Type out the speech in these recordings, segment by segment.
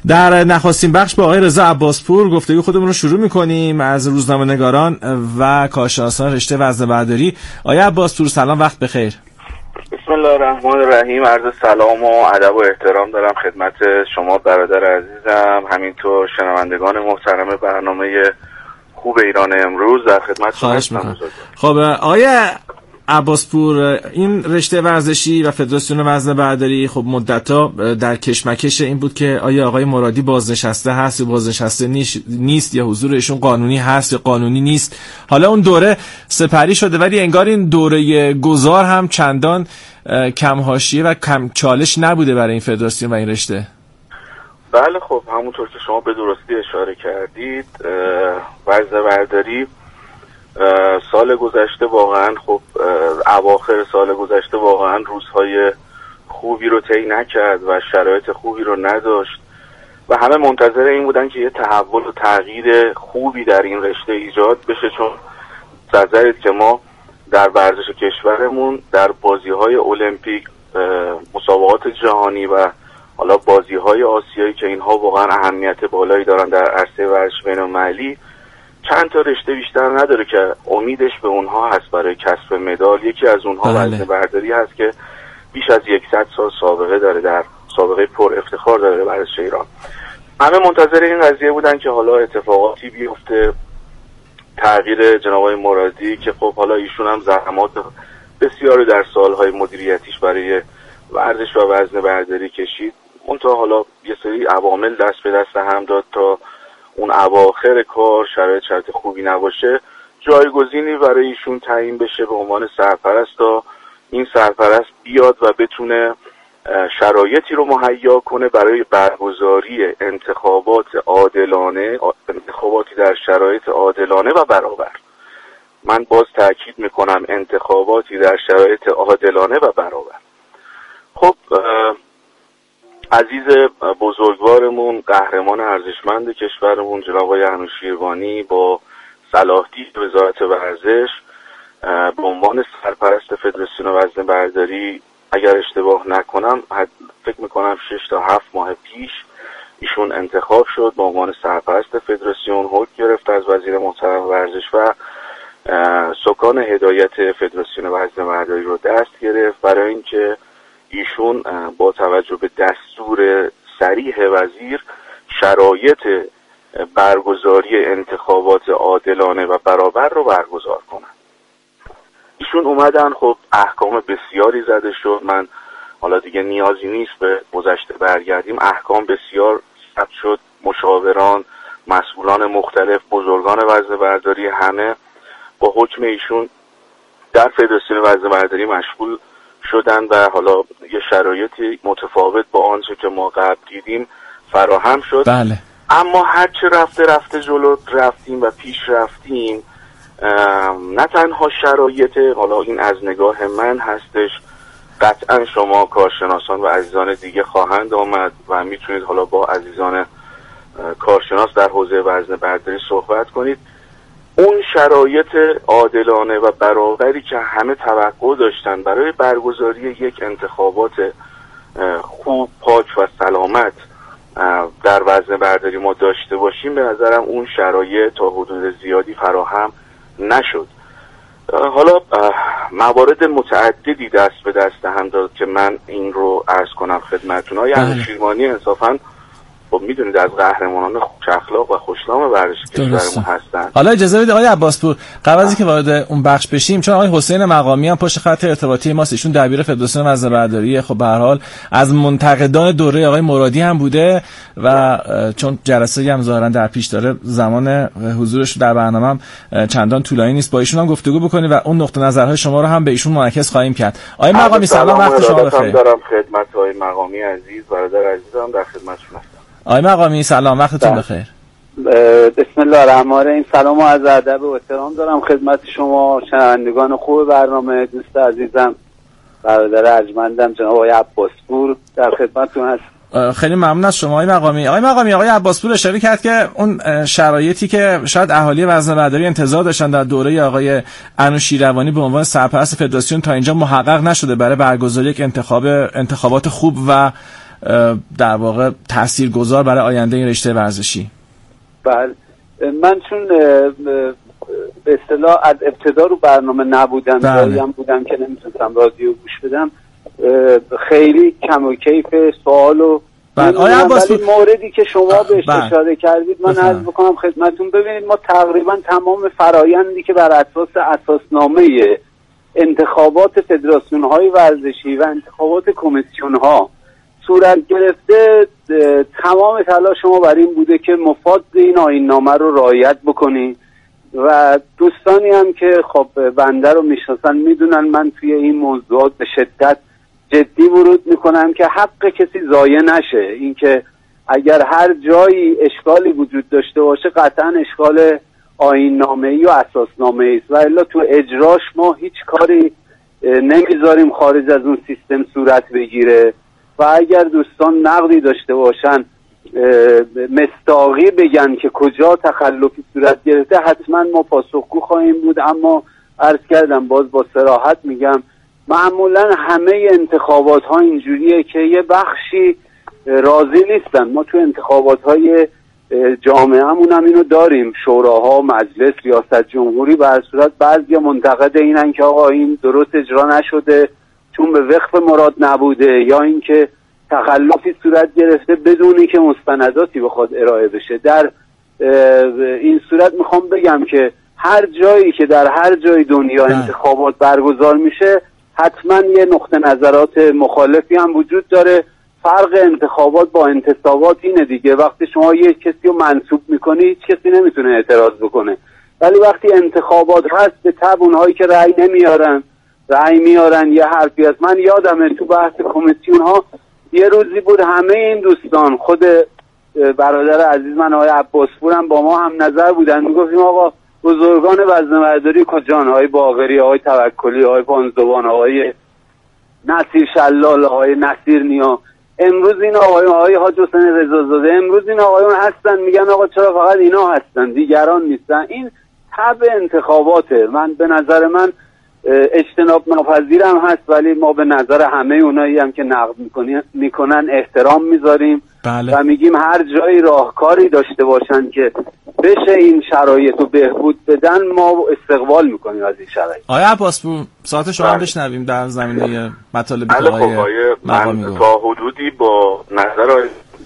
در نخستین بخش با آقای رضا عباسپور گفتگو خودمون رو شروع می‌کنیم از روزنامه‌نگاران و کارشناسان رشته وزنه‌برداری. آقای عباسپور سلام، وقت بخیر. بسم الله الرحمن الرحیم. عرض سلام و ادب و احترام دارم خدمت شما برادر عزیزم، همینطور شنوندگان محترم برنامه خوب ایران امروز در خدمت شما هستم. خب آقای عباسپور، این رشته ورزشی و فدراسیون وزنه‌برداری خب مدت‌ها در کشمکش این بود که آیا آقای مرادی بازنشسته هست یا بازنشسته نیست، یا حضور ایشون قانونی هست یا قانونی نیست. حالا اون دوره سپری شده ولی انگار این دوره گذار هم چندان کم حاشیه و کم چالش نبوده برای این فدراسیون و این رشته. بله، خب همونطور که شما به درستی اشاره کردید، وزنه‌برداری سال گذشته واقعا خب اواخر سال گذشته واقعا روزهای خوبی رو طی نکرد و شرایط خوبی رو نداشت و همه منتظر این بودن که یه تحول و تغییر خوبی در این رشته ایجاد بشه، چون نظرید که ما در ورزش کشورمون در بازی‌های المپیک، مسابقات جهانی و حالا بازی‌های آسیایی که اینها واقعا اهمیت بالایی دارن در عرصه ورزش بین‌المللی، چند تا رشته بیشتر نداره که امیدش به اونها هست برای کسب مدال. یکی از اونها وزنه‌برداری هست که بیش از 100 سال سابقه داره، در سابقه پر افتخار داره ورزش ایران. همه منتظر این قضیه بودن که حالا اتفاقاتی بیفته، تغییر جناب آقای مرادی که خب حالا ایشون هم زحمات بسیاری در سالهای مدیریتیش برای ورزش و وزنه‌برداری کشید، منتها حالا یه سری عوامل دست به دست هم داد تا اون اواخر کار شرایط خوبی نباشه، جایگزینی برای ایشون تعیین بشه به عنوان سرپرست تا این سرپرست بیاد و بتونه شرایطی رو مهیا کنه برای برگزاری انتخابات عادلانه، انتخاباتی در شرایط عادلانه و برابر. من باز تاکید میکنم انتخاباتی در شرایط عادلانه و برابر. خب عزیز بزرگوارمون، قهرمان ارزشمند کشورمون جناب آقای انوشیروانی با صلاحیت وزارت ورزش به عنوان سرپرست فدراسیون وزنه‌برداری، اگر اشتباه نکنم فکر میکنم 6 تا 7 ماه پیش ایشون انتخاب شد به عنوان سرپرست فدراسیون، حکم گرفت از وزیر محترم ورزش و سکان هدایت فدراسیون وزنه‌برداری رو دست گرفت برای اینکه ایشون با توجه به دستور صریح وزیر شرایط برگزاری انتخابات عادلانه و برابر رو برگزار کنن. ایشون اومدن، خب احکام بسیاری زده شد، من حالا دیگه نیازی نیست به گذشته برگردیم، احکام بسیار ثبت شد، مشاوران، مسئولان مختلف، بزرگان وزنه‌برداری همه با حکم ایشون در فدراسیون وزنه‌برداری مشغول شدن و حالا یه شرایطی متفاوت با آنچه که ما قبل دیدیم فراهم شد. بله. اما هرچه رفته جلو رفتیم و پیش رفتیم، نه تنها شرایط، حالا این از نگاه من هستش، قطعا شما کارشناسان و عزیزان دیگه خواهند آمد و میتونید حالا با عزیزان کارشناس در حوزه وزنه‌برداری صحبت کنید. اون شرایط عادلانه و برابری که همه توقع داشتن برای برگزاری یک انتخابات خوب، پاک و سلامت در وزنه‌برداری ما داشته باشیم، به نظرم اون شرایط تا حدود زیادی فراهم نشد. حالا موارد متعددی دست به دست هم داد که من این رو عرض کنم خدمتتون. آقای انوشیروانی انصافاً خب میدونید از قهرمانان خوش اخلاق و خوشنام ورزش کشورمون هستن. حالا اجازه بدید آقای عباسپور، قبل از اینکه وارد اون بخش بشیم، چون آقای حسین مقامی هم پشت خط ارتباطی ماست، ایشون دبیر فدراسیون وزنه‌برداری، خب به هر حال از منتقدان دوره آقای مرادی هم بوده و چون جلسه‌ای هم ظاهرا در پیش داره، زمان حضورش در برنامه هم چندان طولانی نیست، با ایشون هم گفتگو بکنیم و اون نقطه نظرهای شما رو هم به ایشون منعکس خواهیم کرد. آقای مقامی سلام، وقت شما بخیر. دارم خدمت آقای مقامی عزیز، برادر عزیزم، در خدمتشون هستم. آقای مقامی سلام، وقتتون بخیر. بسم الله الرحمن الرحیم. سلام و عرض ادب و احترام دارم خدمت شما شنوندگان خوب برنامه، دوست عزیزم برادر ارجمندم جناب آقای عباسپور در خدمتتون هست. خیلی ممنون از شما آقای مقامی. آقای عباسپور اشاره کرد که اون شرایطی که شاید اهالی وزنه‌برداری انتظار داشتن در دوره آقای انوشیروانی به عنوان سرپرست فدراسیون تا اینجا محقق نشده برای برگزاری یک انتخابات خوب و در واقع تاثیرگذار برای آینده این رشته ورزشی؟ بله، من چون به اصطلاح از ابتدا رو برنامه نبودم، جاییم بودم که نمیتونستم رادیو گوش بدم، خیلی کم و کیف سوال و ولی موردی که شما بهش اشاره کردید من عرض بکنم خدمتون. ببینید ما تقریبا تمام فرایندی که بر اساس اساسنامه انتخابات فدراسیون‌های ورزشی و انتخابات کمیسیون‌ها صورت گرفته، تمام تلاش شما بر این بوده که مفاد این آیین‌نامه رو رعایت بکنید و دوستانی هم که خب بنده رو میشناسن میدونن من توی این موضوعات به شدت جدی ورود میکنم که حق کسی ضایع نشه. اینکه اگر هر جایی اشکالی وجود داشته باشه قطعا اشکال آیین‌نامه‌ای و اساسنامه‌ای است و الا تو اجراش ما هیچ کاری نمیذاریم خارج از اون سیستم صورت بگیره و اگر دوستان نقدی داشته باشن مستاقی بگن که کجا تخلفی صورت گرفته حتما ما پاسخگو خواهیم بود. اما عرض کردم باز با صراحت میگم معمولا همه انتخابات ها اینجوریه که یه بخشی راضی نیستن. ما تو انتخابات های جامعه همون هم اینو داریم، شوراها، مجلس، ریاست جمهوری، به هر صورت بعضی منتقد اینن که آقا این درست اجرا نشده چون به وقف مراد نبوده یا اینکه تخلفی صورت گرفته بدونی که مستنداتی بخواد ارائه بشه. در این صورت میخوام بگم که هر جایی که در هر جای دنیا انتخابات برگزار میشه حتما یه نقطه نظرات مخالفی هم وجود داره. فرق انتخابات با انتصابات اینه دیگه، وقتی شما یه کسی رو منسوب میکنی هیچ کسی نمیتونه اعتراض بکنه، ولی وقتی انتخابات هست به تبع اونهایی که رأی نمیارن رأی میارن یه حرفی هست. من یادمه تو بحث کمیسیون ها یه روزی بود همه این دوستان، خود برادر عزیز من آقای عباسپور هم با ما هم نظر بودن، میگفتیم آقا بزرگان وزنه‌برداری کجان؟ آقای باقری، آقای توکلی، آقای پانزوان، آقای نصیر شلال، آقای نصیر نیا. امروز این آقای حاج حسین رضازاده، امروز این آقایون هستن میگن آقا چرا فقط اینا هستن دیگران نیستن. این تبع انتخاباته. من به نظر من اجتناب ناپذیرم هست، ولی ما به نظر همه اونایی هم که نقد میکنن احترام میذاریم و میگیم هر جایی راهکاری داشته باشن که بشه این شرایط رو بهبود بدن ما استقبال میکنیم از این شرایط. آقای عباسپور ساعت شما هم بشنویم در زمینه مطالبی که آقای من تا حدودی با نظر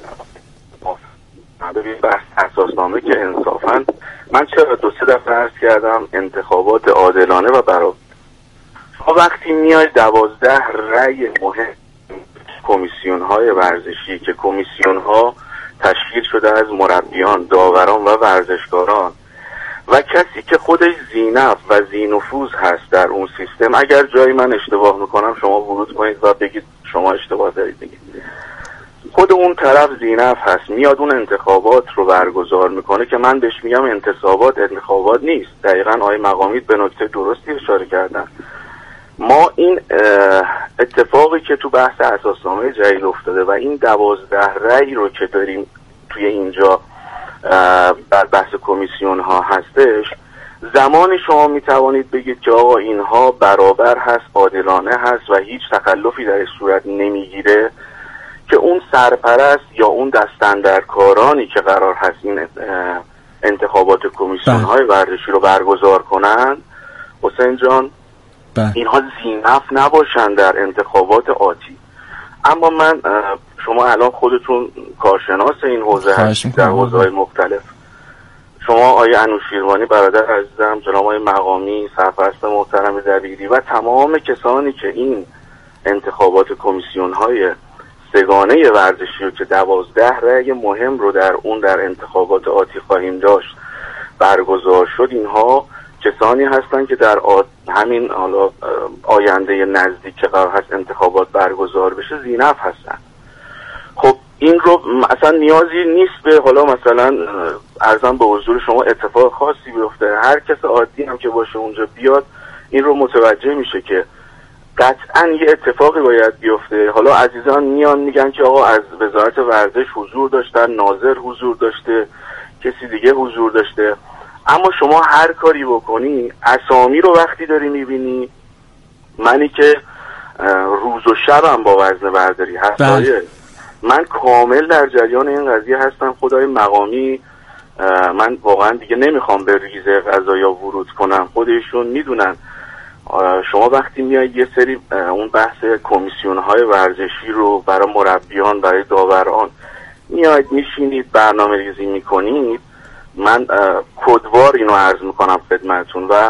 بحث اساسنامه که انصافاً من چرا 2-3 دفعه عرض کردم انتخابات عادلانه و برابر. وقتی میای 12 رأی مهم کمیسیون‌های ورزشی که کمیسیون‌ها تشکیل شده از مربیان، داوران و ورزشکاران و کسی که خودش ذینفع و ذینفوذ هست در اون سیستم، اگر جایی من اشتباه میکنم شما ورود کنید و بگید شما اشتباه دارید بگید، خود اون طرف ذینفع هست میاد اون انتخابات رو برگزار میکنه که من بهش میگم انتخابات نیست. دقیقاً آقای مقامی به نکته درستی اشاره کردن. ما این اتفاقی که تو بحث اساسنامه جدید افتاده و این 12 رأی رو که داریم توی اینجا در بحث کمیسیون ها هستش، زمانی شما میتوانید بگید که آقا اینها برابر هست، عادلانه هست و هیچ تخلفی در صورت نمیگیره که اون سرپرست یا اون دستاندرکارانی که قرار هست این انتخابات کمیسیون های ورزشی رو برگزار کنن، حسین جان، اینها ذینفع نباشن در انتخابات آتی. اما من شما الان خودتون کارشناس این حوزه هستید در حوزه‌های مختلف، شما آقای انوشیروانی برادر عزیزم، جناب آقای مقامی سرپرست محترم دبیری و تمام کسانی که این انتخابات کمیسیون‌های سگانه ورزشی رو که 12 رأی مهم رو در انتخابات آتی خواهیم داشت برگزار شد، اینها کسانی هستند که در همین حالا آینده نزدیک که قرار هست انتخابات برگزار بشه ذینفع هستن. خب این رو اصلا نیازی نیست به حالا مثلا عرضم به حضور شما اتفاق خاصی بیفته، هر کس عادی هم که باشه اونجا بیاد این رو متوجه میشه که قطعا یه اتفاقی باید بیفته. حالا عزیزان میان میگن که آقا از وزارت ورزش حضور داشتن، ناظر حضور داشته، کسی دیگه حضور داشته، اما شما هر کاری بکنی اسامی رو وقتی داری میبینی، منی که روز و شبم با وزنه برداری هست من کامل در جریان این قضیه هستم. خدای مقامی من واقعا دیگه نمیخوام به ریزه قضایا ورود کنم، خودشون میدونن. شما وقتی میایید یه سری اون بحث کمیسیون‌های ورزشی رو برای مربیان، برای داوران میایید میشینید برنامه ریزی میکنید، من کدوار اینو عرض میکنم خدمتون و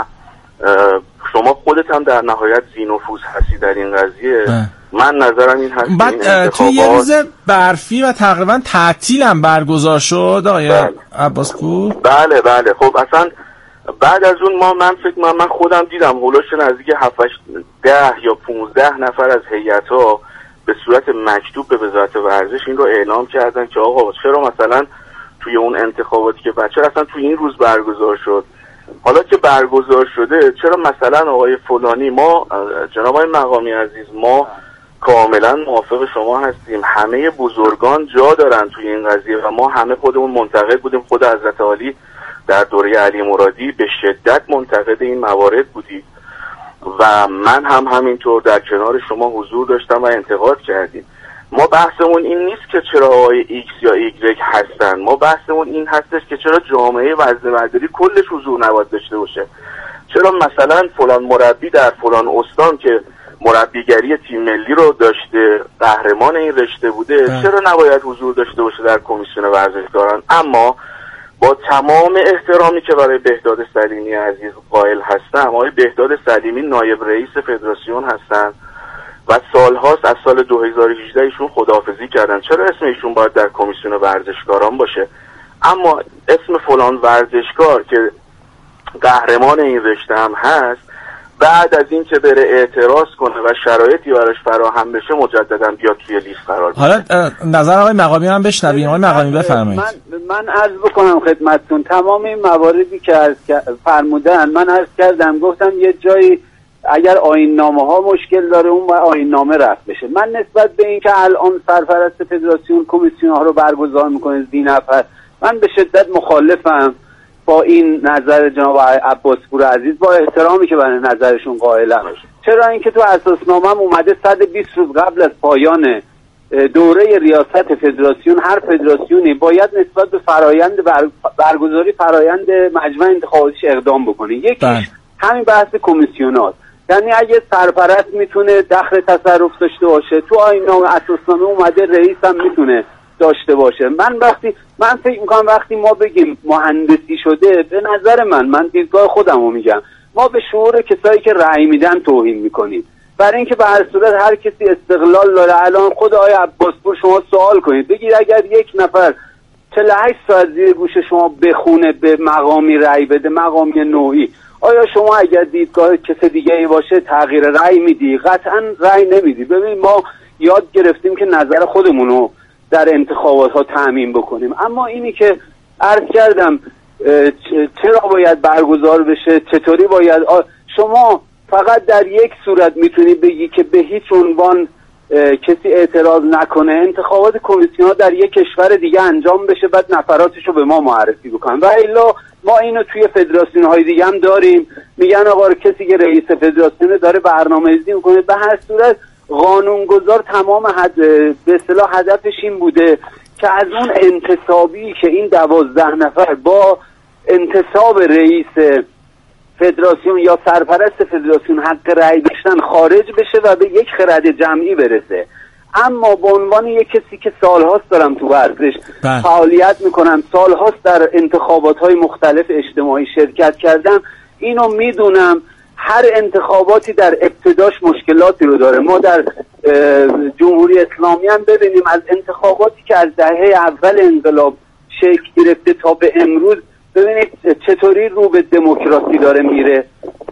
شما خودت هم در نهایت ذی‌نفوذ هستی در این قضیه. من نظرم این هست بعد توی یه روز برفی و تقریبا تعطیل هم برگزار شد آقای عباسپور. بله خب اصلا بعد از اون من فکر من خودم دیدم هولوش نزدیک 10 یا 15 نفر از هیئت‌ها به صورت مکتوب به وزارت ورزش این رو اعلام کردن که آقا چرا مثلا توی اون انتخاباتی که بچه اصلا توی این روز برگزار شد، حالا که برگزار شده چرا مثلا آقای فلانی، ما جناب آقای مقامی عزیز ما کاملا موافق شما هستیم، همه بزرگان جا دارن توی این قضیه و ما همه خودمون منتقد بودیم، خود حضرت عالی در دوره علی مرادی به شدت منتقد این موارد بودید و من هم همینطور در کنار شما حضور داشتم و انتقاد کردیم. ما بحثمون این نیست که چرا آقای ایکس یا ایگرگ هستن، ما بحثمون این هستش که چرا جامعه وزنه‌برداری کلش حضور نباید داشته باشه، چرا مثلا فلان مربی در فلان استان که مربیگری تیم ملی رو داشته، قهرمان این رشته بوده، چرا نباید حضور داشته باشه در کمیسیون ورزشکاران. اما با تمام احترامی که برای بهداد سلیمی عزیز قائل هستم، آقای بهداد سلیمی نایب رئیس فدراسیون هستن و سالهاست، از سال 2018 ایشون خداحافظی کردن، چرا اسم ایشون باید در کمیسیون ورزشکاران باشه؟ اما اسم فلان ورزشکار که قهرمان این رشته هم هست بعد از این که بره اعتراض کنه و شرایطی براش فراهم بشه مجددا بیاد توی لیست قرار بگیره. حالا نظر آقای مقامی هم بشنویم. آقای مقامی بفرمایید. من عرض بکنم خدمتتون تمام این مواردی که فرمودن من عرض کردم، گفتم یه جایی اگر آیین نامه ها مشکل داره اون باید آیین نامه رفت بشه. من نسبت به این که الان سرپرست فدراسیون کمیسیون ها رو برگزار میکنه 30 نفر، من به شدت مخالفم با این نظر جناب عباسپور عزیز، با احترامی که برای نظرشون قائلم. چرا اینکه تو اساسنامه‌ام اومده 120 روز قبل از پایان دوره ریاست فدراسیون هر فدراسیونی باید نسبت به فرایند برگزاری فرایند مجمع انتخاباتیش اقدام بکنه. یکیش همین بحث کمیسیونات، یعنی اگه سرپرست میتونه دخل تصرف داشته باشه، تو آیین‌نامه اساسنامه اومده رئیس هم میتونه داشته باشه. من فکر میکنم وقتی ما بگیم مهندسی شده، به نظر من دیدگاه خودم رو میگم، ما به شعور کسایی که رأی میدن توهین میکنیم. برای اینکه به هر صورت هر کسی استقلال داره. الان خود آقای عباسپور شما سوال کنید، بگید اگر یک نفر 48 ساعت زیر گوش شما بخونه به مقامی رأی بده، مقامی نوعی، آیا شما اگر دیدگاه کسی دیگه ای باشه تغییر رأی میدی؟ قطعا رأی نمیدی. ببین ما یاد گرفتیم که نظر خودمونو در انتخابات ها تأمین بکنیم، اما اینی که عرض کردم چرا باید برگزار بشه، چطوری باید، شما فقط در یک صورت میتونی بگی که به هیچ عنوان کسی اعتراض نکنه، انتخابات کمیسیون ها در یک کشور دیگه انجام بشه بعد نفراتشو به ما معرفی بکنن. و الا ما اینو توی فدراسیون های دیگه هم داریم، میگن آقا کسی که رئیس فدراسیون داره برنامه‌ریزی میکنه. به هر صورت قانونگذار تمام به اصطلاح هدفش این بوده که از اون انتصابی که این 12 نفر با انتصاب رئیس فدراسیون یا سرپرست فدراسیون حق رأی داشتن خارج بشه و به یک خرد جمعی برسه. اما به عنوان یک کسی که سالهاست دارم تو ورزش فعالیت میکنم، سالهاست در انتخابات‌های مختلف اجتماعی شرکت کردم، اینو میدونم هر انتخاباتی در ابتداش مشکلاتی رو داره. ما در جمهوری اسلامی هم ببینیم از انتخاباتی که از دهه اول انقلاب شکل گرفته تا به امروز، ببینید چطوری رو به دموکراسی داره میره.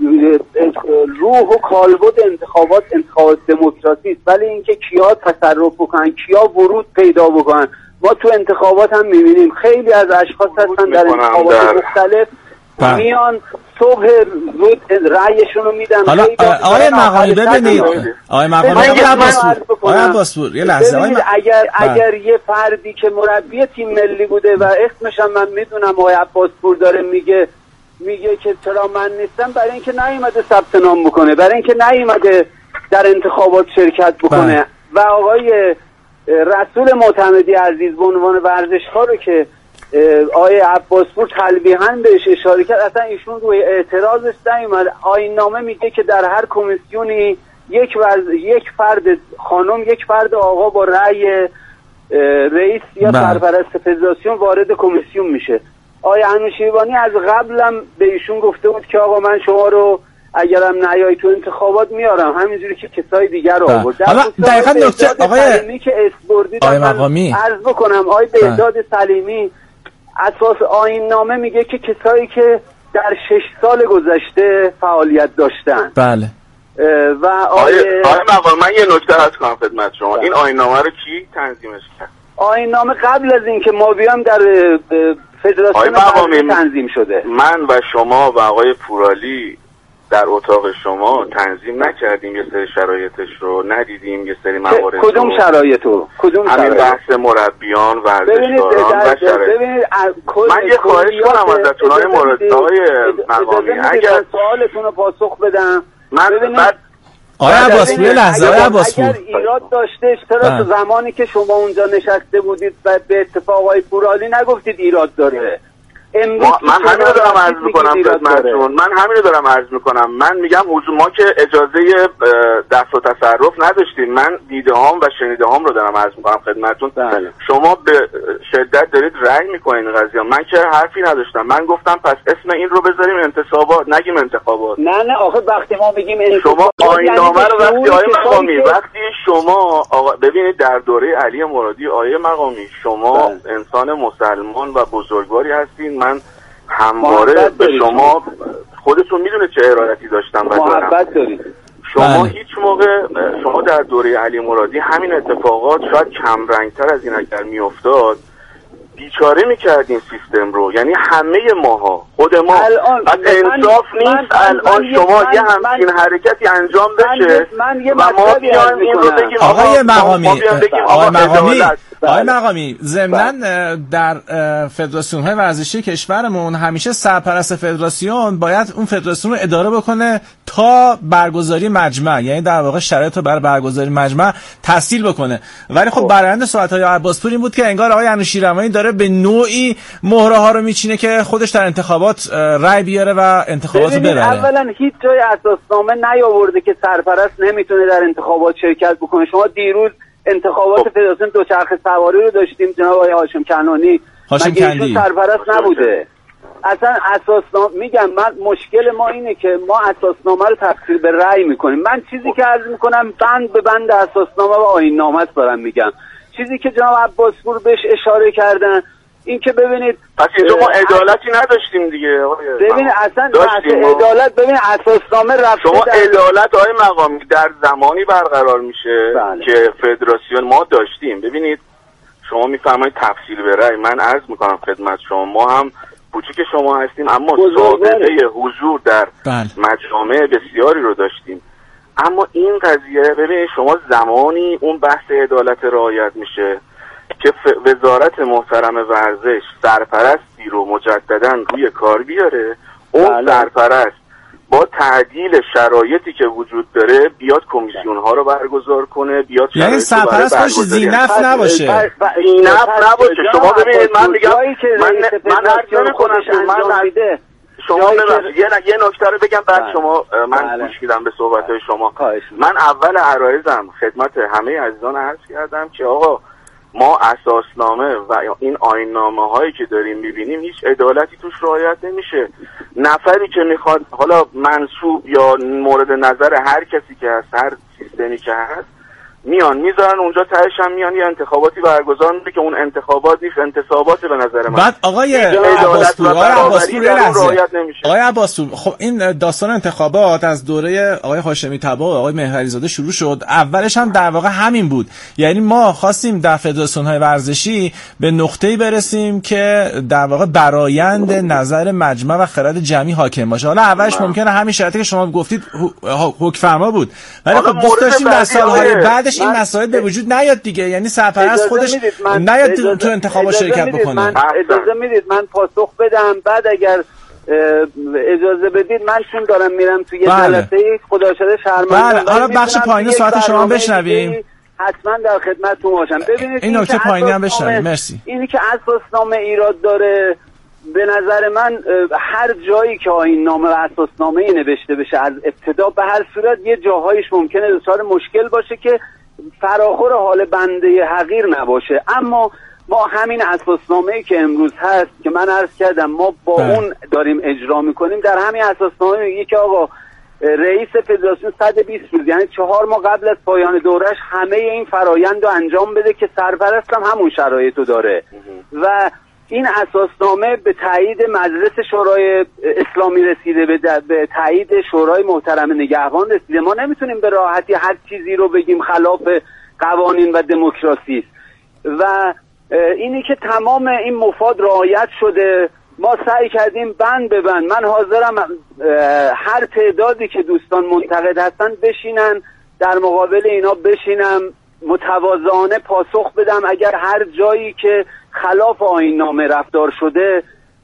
روح و کالبد انتخابات دموکراسی است، ولی اینکه کیا تصرف بکنن، کیا ورود پیدا بکنن. ما تو انتخابات هم میبینیم خیلی از اشخاص هستن در انتخابات مختلف میان صبح زود رأیشون رو میدن. حالا آقای مقامی ببینید، آقای مقامی آقای عباسپور یه لحظه، اگر یه فردی که مربی تیم ملی بوده و اسمش هم من میدونم آقای عباسپور داره میگه که چرا من نیستم، برای اینکه نیومده ثبت نام بکنه، برای اینکه نیومده در انتخابات شرکت بکنه. و آقای رسول معتمدی عزیز به عنوان ورزشکار رو که آقای عباسپور تلویحاً بهش اشاره کرد، اصلا ایشون روی اعتراضش نیومد. آیین نامه میگه که در هر کمیسیونی یک فرد خانم، یک فرد آقا با رأی رئیس یا سرپرست فدراسیون وارد کمیسیون میشه. آقای انوشیروانی از قبلم به ایشون گفته بود که آقا من شما رو اگرم نیایی تو انتخابات میارم، همینجوری که کسای دیگر رو آورد. حالا دقیقاً نکته آقای که اسپوردی مقامی عرض بکنم، آقای بهداد سلیمی اساس آیین نامه میگه که کسایی که در 6 سال گذشته فعالیت داشتن. بله. و آقای مقامی، من یه نکته هست کنم خدمت شما. این آیین نامه رو کی تنظیمش کرد؟ آیین نامه قبل از اینکه ما بیام در فدراسیون تنظیم شده. من و شما و آقای پورالی در اتاق شما تنظیم نکردیم، یه سری شرایطش رو ندیدیم، یه سری موارد. کدوم شرایطو؟ همین بحث مربیان، ورزشکاران و شرایط. من یه خواهش کنم ازتون آقای مقامی، اگر سوالتون رو پاسخ بدم. آقای عباسپور لحظه، آقای عباسپور اگر ایراد داشته چرا زمانی که شما اونجا نشسته بودید و به اتفاق آقای پورالی نگفتید ایراد داره؟ من همین رو دارم عرض میکنم خدمتتون. من میگم ما که اجازه دست و تصرف نداشتیم. من دیده هام و شنیده هام رو دارم عرض میکنم خدمتتون. شما به شدت دارید رأی میکنین این قضیه. من که حرفی نداشتم. من گفتم پس اسم این رو بذاریم انتصابات، نگیم انتخابات. نه آخه وقتی ما میگیم انتصابات، شما آیین نامه رو وقتی مقامی، وقتی شما ببینید در دوره علی مرادی آیه مقامی، شما انسان مسلمان و بزرگواری هستین. من همواره به شما، خودتون میدونه چه ارادتی داشتم و محبت دارید. شما هیچ موقع، شما در دوره علی مرادی همین اتفاقات شاید کم رنگتر از این اگر میافتاد بیچاره میکردین سیستم رو. یعنی همه ماها، خود ما از انصاف نیست الان شما یه همچین حرکتی انجام بشه و ما بیایم این رو بگیم آقای مقامی ضمناً در فدراسیون‌های ورزشی کشورمون همیشه سرپرست فدراسیون باید اون فدراسیون رو اداره بکنه تا برگزاری مجمع، یعنی در واقع شرایط رو برای برگزاری مجمع تسهیل بکنه. ولی خب برآیند صحبت‌های عباسپور این بود که انگار آقای انوشیروانی داره به نوعی مهره ها رو میچینه که خودش در انتخابات رأی بیاره و انتخابات رو ببره. اولا هیچ جای اساسنامه نیاورده که سرپرست نمیتونه در انتخابات شرکت بکنه. شما دیروز انتخابات فدراسیون دوچرخه سواری رو داشتیم، جناب آقای هاشم کنانی سرپرست نبوده. اصلا اساسنامه، میگم من مشکل ما اینه که ما اساسنامه رو تفسیر به رأی میکنیم. من چیزی که عرض میکنم بند به بند اساسنامه و آیین نامه دارم میگم. چیزی که جناب عباسپور بهش اشاره کردن این که ببینید پس اینجا ما عدالتی نداشتیم دیگه. ببینید اصلا عدالت، ببینید اساسنامه رفته شما عدالت آقای مقامی در زمانی برقرار میشه که فدراسیون ما داشتیم. ببینید شما میفرمایید تفصیل به رأی، من عرض میکنم خدمت شما ما هم کوچیک شما هستیم اما سابقه حضور در مجامع بسیاری رو داشتیم. اما این قضیه ببینید شما زمانی اون بحث عدالت رعایت میشه که وزارت محترم ورزش سرپرستی رو مجددا روی کار بیاره، اون سرپرست با تعدیل شرایطی که وجود داره بیاد کمیسیون ها رو برگزار کنه، بیاد یعنی سرپرست باشه زینف نباشه. زینف نباشه. شما ببینید من میگم من عرض نمی‌کنم شما یه نکته رو بگم بعد شما من گوش میدم به صحبت‌های شما. من اول عرایضم خدمت همه عزیزان عرض کردم که آقا ما اساسنامه و این آیین‌نامه هایی که داریم میبینیم هیچ عدالتی توش رعایت نمیشه. نفری که میخواد حالا منسوب یا مورد نظر هر کسی که هست، هر سیستمی که هست، میان میذارن اونجا، تهش هم میان یه انتخاباتی برگزار میشه که اون انتخابات نیست، انتصابات به نظر من. بعد آقای عباسپور خب این داستان انتخابات از دوره آقای هاشمی طبا و آقای مهری‌زاده شروع شد. اولش هم در واقع همین بود، یعنی ما خواستیم در فدراسیون‌های ورزشی به نقطه‌ای برسیم که در واقع برآیند نظر مجمع و خرد جمعی حاکم باشه. حالا اولش ممکنه همین شرایطی که شما گفتید حکم‌فرما بود، ولی خب دوست داشتیم در سال‌های بعد این مسائل به وجود نیاد دیگه، یعنی سرپرست خودش نیاد تو انتخابات شرکت بکنه. اجازه میدید من پاسخ بدم، بعد اگر اجازه بدید من چون دارم میرم توی جلسه خدا شده شرمنده. حالا بخش پایین ساعت شما بشنویم. حتما در خدمتتون باشم. ببینید این نکته پایینی هم بشنوید. مرسی. اینی که اساسنامه ایراد داره، به نظر من هر جایی که آیین‌نامه و اساسنامه نوشته بشه از ابتدا به هر صورت یه جاهایش ممکنه دچار مشکل باشه که فراخور حال بنده حقیر نباشه، اما ما همین اساسنامه‌ای که امروز هست که من عرض کردم ما با اون داریم اجرا میکنیم، در همین اساسنامه میگه که آقا رئیس فدراسیون 120 روز یعنی 4 ماه قبل از پایان دورش همه این فرایند رو انجام بده که سرپرست هم همون شرایطو داره و این اساسنامه به تایید مجلس شورای اسلامی رسیده، به تایید شورای محترم نگهبان رسیده. ما نمیتونیم به راحتی هر چیزی رو بگیم خلاف قوانین و دموکراسی است و اینی که تمام این مفاد رعایت شده. ما سعی کردیم بند به بند، من حاضرم هر تعدادی که دوستان منتقد هستن بشینن در مقابل اینا بشینم متواضعانه پاسخ بدم، اگر هر جایی که خلاف آیین‌نامه رفتار شده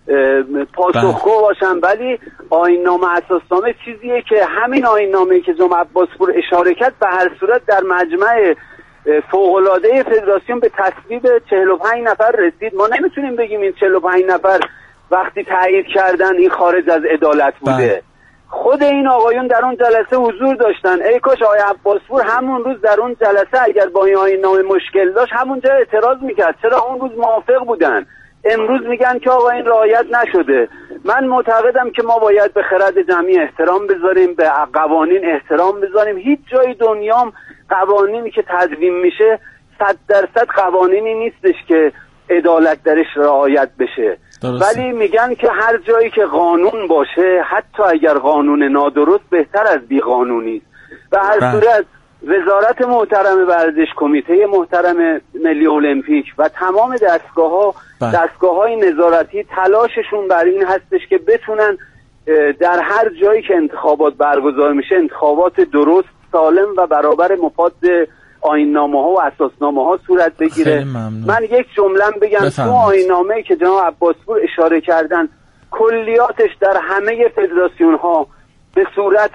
پاسخگو باشم. ولی آیین‌نامه اساسنامه چیزیه که همین آیین‌نامه‌ای که جناب عباسپور اشاره کرد به هر صورت در مجمع فوق‌العاده فدراسیون به تصویب 45 نفر رسید. ما نمیتونیم بگیم این 45 نفر وقتی تایید کردن این خارج از عدالت بوده. خود این آقایون در اون جلسه حضور داشتن. ای کاش آقای عباسپور همون روز در اون جلسه اگر با این آیین‌نامه مشکل داشت همونجا اعتراض میکرد. چرا اون روز موافق بودن؟ امروز میگن که آقا این رعایت نشده. من معتقدم که ما باید به خرد جمعی احترام بذاریم، به قوانین احترام بذاریم. هیچ جای دنیام قوانینی که تدوین میشه 100% قوانینی نیستش که عدالت درش رعایت بشه. ولی میگن که هر جایی که قانون باشه حتی اگر قانون نادرست بهتر از بی قانونی است. به هر صورت وزارت محترم ورزش، کمیته محترم ملی المپیک و تمام دستگاه‌های نظارتی تلاششون بر این هستش که بتونن در هر جایی که انتخابات برگزار میشه انتخابات درست، سالم و برابر مفاد آیین‌نامه‌ها و اساسنامه‌ها صورت بگیره. من یک جمله بگم، تو آیین‌نامه‌ای که جناب عباسپور اشاره کردن کلیاتش در همه فدراسیون‌ها به صورت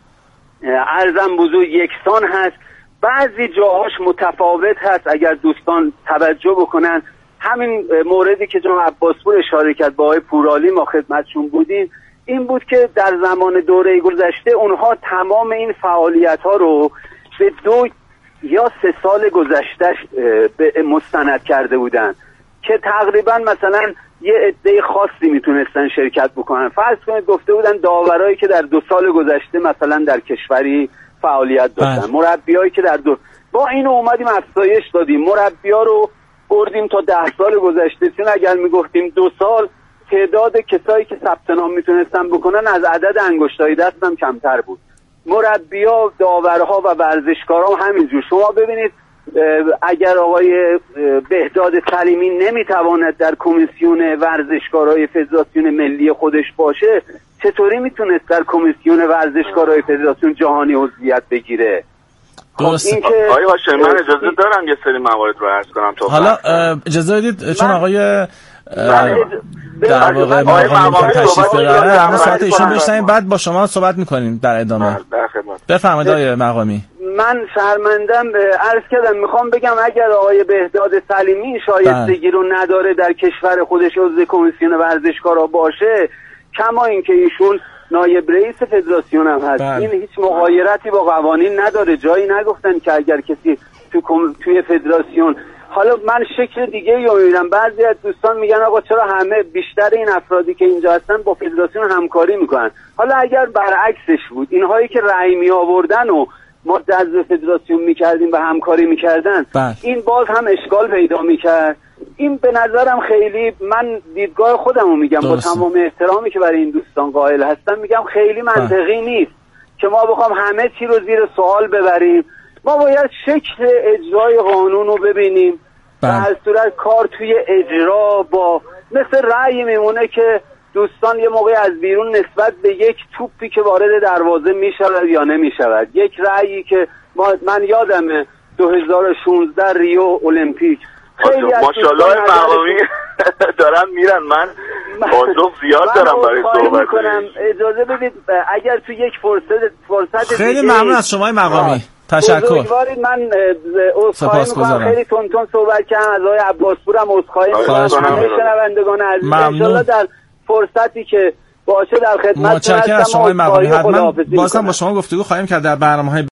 عرضم بزرگ یکسان هست، بعضی جاهاش متفاوت هست. اگر دوستان توجه بکنن همین موردی که جناب عباسپور اشاره کرد با آقای پورعالی ما خدمتشون بودیم، این بود که در زمان دوره گذشته اونها تمام این فعالیت‌ها رو به 2 یا 3 سال گذشته مستند کرده بودن که تقریبا مثلا یه عده خاصی میتونستن شرکت بکنن. فرض کنید گفته بودن داورایی که در 2 سال گذشته مثلا در کشوری فعالیت داشتن، مربیایی که در با اینو اومدیم افزایش دادیم، مربی‌ها رو بردیم تا 10 سال گذشته، چون اگر میگفتیم 2 سال تعداد کسایی که ثبت نام میتونستن بکنن از عدد انگشتای دستم کمتر بود. مربی‌ها، داورها و ورزشکارا همینجور. شما ببینید اگر آقای بهداد سلیمی نمیتواند در کمیسیون ورزشکارای فدراسیون ملی خودش باشه، چطوری میتونست در کمیسیون ورزشکارای فدراسیون جهانی عضویت بگیره؟ درسته. آقای هاشمی من اجازه دارم یه سری موارد رو عرض کنم تا حالا اجازه بدید چون آقای در واقع مقامی تشریف ببرن همون ساعت ایشون بشنیم بعد با شما صحبت میکنیم در ادامه. بفرمایید آقای مقامی. من شرمندم عرض کردم، میخوام بگم اگر آقای بهداد سلیمی شایستگی رو نداره در کشور خودش عضو کمیسیون ورزشکارا باشه، کما اینکه ایشون نایب رئیس فدراسیون هم هست، این هیچ مغایرتی با قوانین نداره. جایی نگفتن که اگر کسی توی فدراسیون، حالا من شکل دیگه رو میبینم، بعضی از دوستان میگن آقا چرا همه بیشتر این افرادی که اینجا هستن با فدراسیون همکاری میکنن. حالا اگر برعکسش بود، اینهایی که رأی می آوردن و ما جذب فدراسیون میکردیم و همکاری میکردن، این باز هم اشکال پیدا میکرد. این به نظرم خیلی، من دیدگاه خودم رو میگم با تمام احترامی که برای این دوستان قائل هستم، میگم خیلی منطقی نیست که ما بخوام همه چی رو زیر سوال ببریم. ما باید شکل اجرای قانون رو ببینیم. در هر صورت کار توی اجرا با مثل رأی میمونه که دوستان یه موقع از بیرون نسبت به یک توپی که وارد دروازه میشود یا نمیشود، یک رأیی که من یادمه 2016 ریو المپیک خیلی از ماشاءالله مقامی دارن میرن، من بازو زیاد دارم برای صحبت کنم. اجازه بدید اگر تو یک فرصت خیلی ممنون از شما مقامی. تشکر. بزرگوارید. من عذرخواهی میکنم خیلی تون صحبت کردم از آقای عباسپورم عذرخواهی میکنم همه شنوندگان عزیز. انشالله در فرصتی که باشه در خدمتتون هستم. متشکرم از شما مقامی. حتما بازم با شما گفتگو خواهیم کرد در برنامه‌های